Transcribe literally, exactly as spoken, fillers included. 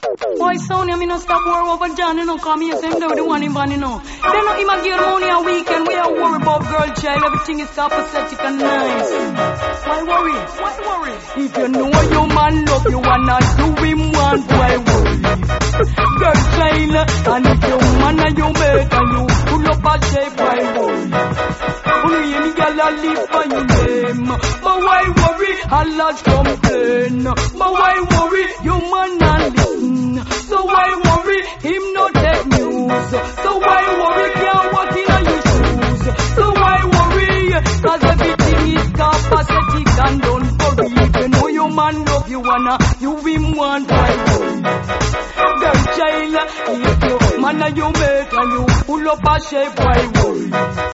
Boy, Sonia, me no stop worry over John, you know, come here, same do the one in van, you know. Then no, him a give money a weekend, we don't worry about girl child, everything is copacetic and nice. Why worry? Why worry? If you know your man love you wanna do him one, why worry? Girl child, and if your man and you make and you pull up a shape, why worry? Only any girl a live for your name, but why worry? A lot complain, but why worry? You man and listen, so why worry? Him no take news, so why worry? Can't walk in on your shoes, so why worry? Cause everything is copacetic and don't worry. If you know your man love you wanna, you him want, why worry? Girl child, if you man and you make and you pull up a shape, why worry?